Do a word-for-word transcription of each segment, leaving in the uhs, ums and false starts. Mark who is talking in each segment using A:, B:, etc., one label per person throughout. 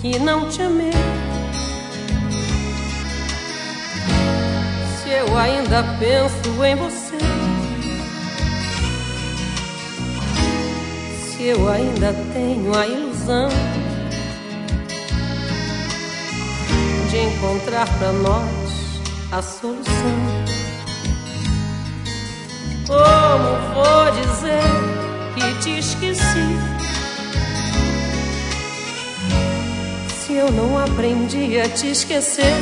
A: que não te amei. Se eu ainda penso em você, se eu ainda tenho a ilusão de encontrar pra nós a solução, como vou dizer que te esqueci, se eu não aprendi a te esquecer?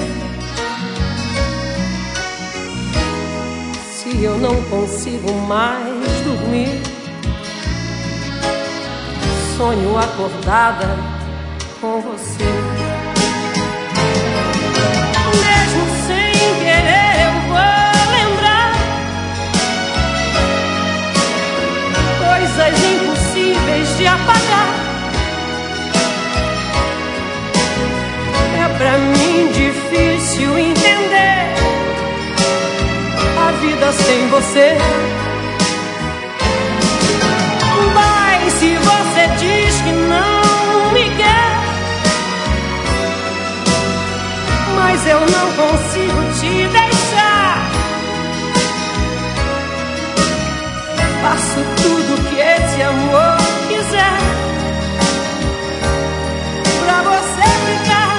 A: Se eu não consigo mais dormir, sonho acordada com você. Mesmo sem querer eu vou lembrar coisas impossíveis de apagar. É pra mim difícil entender a vida sem você. Mas se você diz que não me quer, mas eu não consigo te deixar. Faço tudo que esse amor quiser pra você ficar.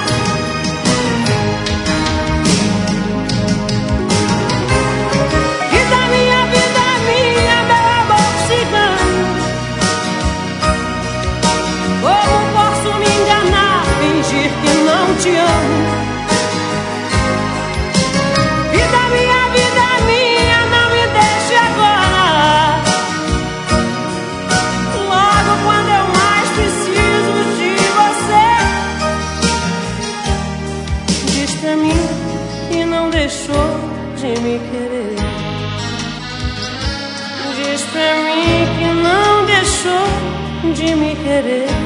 A: Vida minha, vida minha, meu amor cigano, como posso me enganar, fingir que não te amo? Deixou de me querer. Diz pra mim que não deixou de me querer.